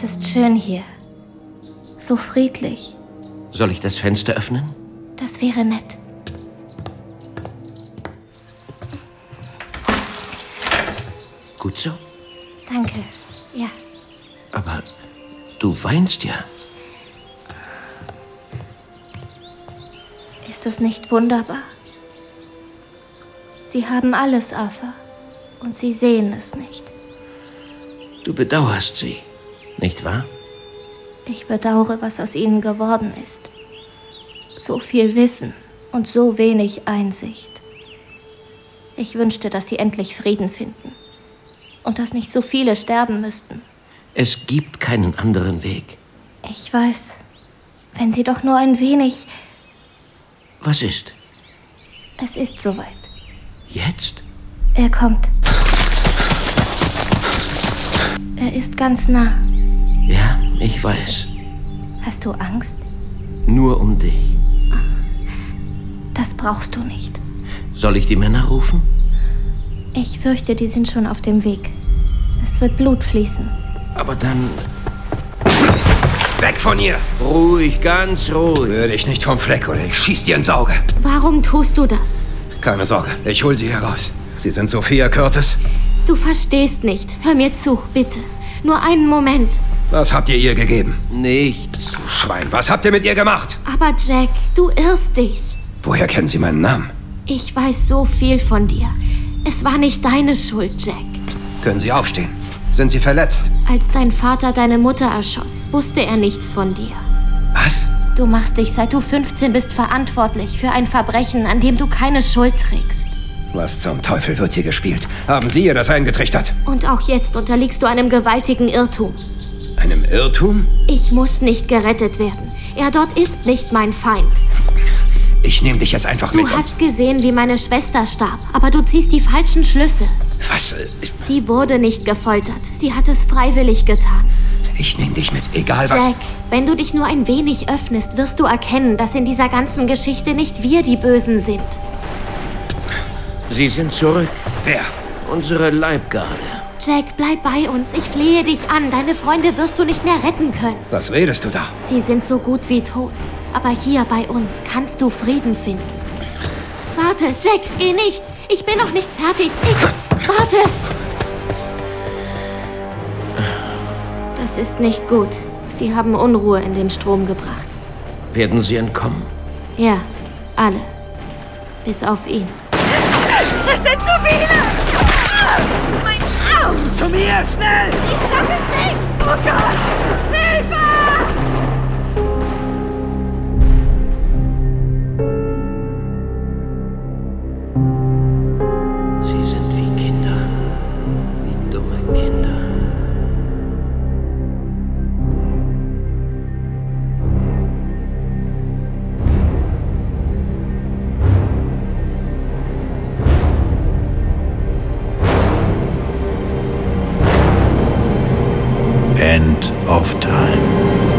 Es ist schön hier. So friedlich. Soll ich das Fenster öffnen? Das wäre nett. Gut so? Danke, ja. Aber du weinst ja. Ist das nicht wunderbar? Sie haben alles, Arthur. Und sie sehen es nicht. Du bedauerst sie, nicht wahr? Ich bedauere, was aus ihnen geworden ist. So viel Wissen und so wenig Einsicht. Ich wünschte, dass sie endlich Frieden finden. Und dass nicht so viele sterben müssten. Es gibt keinen anderen Weg. Ich weiß. Wenn sie doch nur ein wenig... Was ist? Es ist soweit. Jetzt? Er kommt. Er ist ganz nah. Ja, ich weiß. Hast du Angst? Nur um dich. Das brauchst du nicht. Soll ich die Männer rufen? Ich fürchte, die sind schon auf dem Weg. Es wird Blut fließen. Aber dann... Weg von ihr! Ruhig, ganz ruhig. Rühr dich nicht vom Fleck oder ich schieß dir ins Auge. Warum tust du das? Keine Sorge, ich hol sie heraus. Sie sind Sophia Curtis? Du verstehst nicht. Hör mir zu, bitte. Nur einen Moment. Was habt ihr ihr gegeben? Nichts. Du Schwein, was habt ihr mit ihr gemacht? Aber Jack, du irrst dich. Woher kennen Sie meinen Namen? Ich weiß so viel von dir. Es war nicht deine Schuld, Jack. Können Sie aufstehen? Sind Sie verletzt? Als dein Vater deine Mutter erschoss, wusste er nichts von dir. Was? Du machst dich, seit du 15 bist, verantwortlich für ein Verbrechen, an dem du keine Schuld trägst. Was zum Teufel wird hier gespielt? Haben Sie ihr das eingetrichtert? Und auch jetzt unterliegst du einem gewaltigen Irrtum. Einem Irrtum? Ich muss nicht gerettet werden. Er dort ist nicht mein Feind. Ich nehme dich jetzt einfach mit. Du hast gesehen, wie meine Schwester starb, aber du ziehst die falschen Schlüsse. Was? Sie wurde nicht gefoltert. Sie hat es freiwillig getan. Ich nehme dich mit, egal was... Jack, wenn du dich nur ein wenig öffnest, wirst du erkennen, dass in dieser ganzen Geschichte nicht wir die Bösen sind. Sie sind zurück. Wer? Unsere Leibgarde. Jack, bleib bei uns. Ich flehe dich an. Deine Freunde wirst du nicht mehr retten können. Was redest du da? Sie sind so gut wie tot. Aber hier bei uns kannst du Frieden finden. Warte, Jack, geh nicht. Ich bin noch nicht fertig. Warte. Das ist nicht gut. Sie haben Unruhe in den Strom gebracht. Werden sie entkommen? Ja, alle. Bis auf ihn. Es sind zu viele! Mein Arm! Zu mir, schnell! Ich schaff es nicht! Oh Gott! Hilfe! Sie sind wie Kinder. Wie dumme Kinder. End of Time.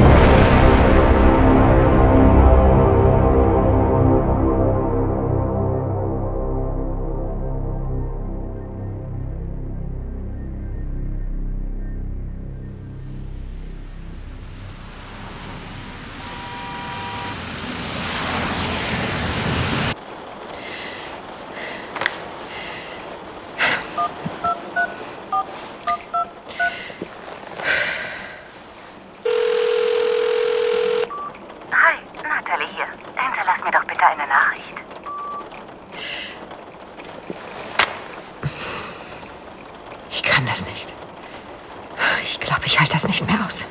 Hi, Natalie hier. Hinterlass mir doch bitte eine Nachricht. Ich kann das nicht. Ich glaube, ich halte das nicht mehr aus.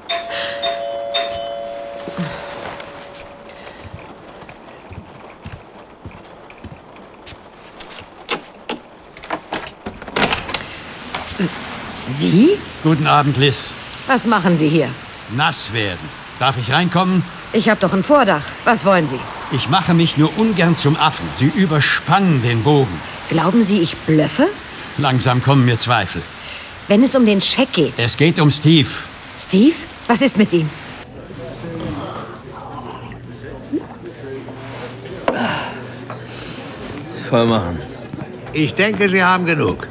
Sie? Guten Abend, Liz. Was machen Sie hier? Nass werden. Darf ich reinkommen? Ich habe doch ein Vordach. Was wollen Sie? Ich mache mich nur ungern zum Affen. Sie überspannen den Bogen. Glauben Sie, ich blöffe? Langsam kommen mir Zweifel. Wenn es um den Scheck geht. Es geht um Steve. Steve? Was ist mit ihm? Voll machen. Ich denke, Sie haben genug.